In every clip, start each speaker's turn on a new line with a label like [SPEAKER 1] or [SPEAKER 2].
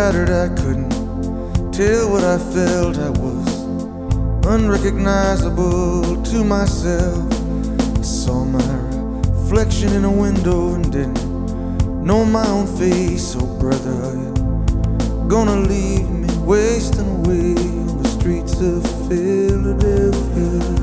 [SPEAKER 1] shattered, I couldn't tell what I felt. I was unrecognizable to myself. I saw my reflection in a window and didn't know my own face. Oh brother, are you gonna leave me wasting away on the streets of Philadelphia?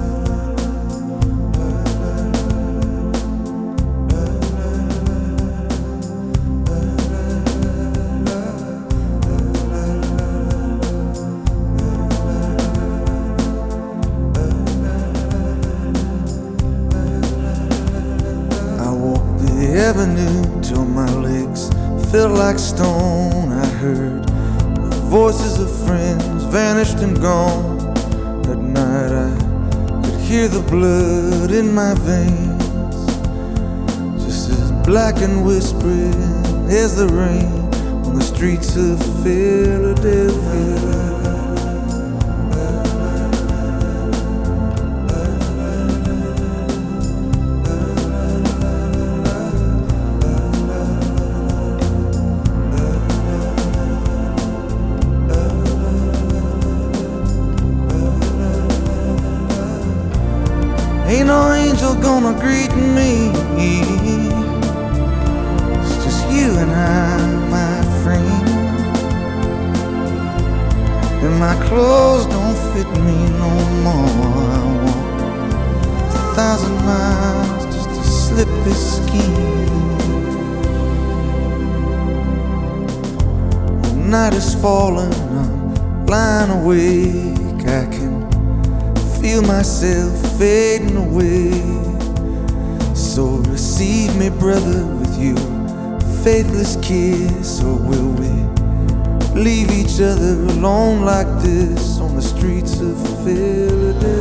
[SPEAKER 1] Avenue till my legs felt like stone. I heard the voices of friends vanished and gone. That night I could hear the blood in my veins, just as black and whispering as the rain on the streets of Philadelphia. Ain't no angel gonna greet me. It's just you and I, my friend. And my clothes don't fit me no more. I walk 1,000 miles just to slip this skin. The night is falling, I'm lying awake. I can feel myself fading away. So receive me, brother, with your faithless kiss. Or will we leave each other alone like this on the streets of Philadelphia?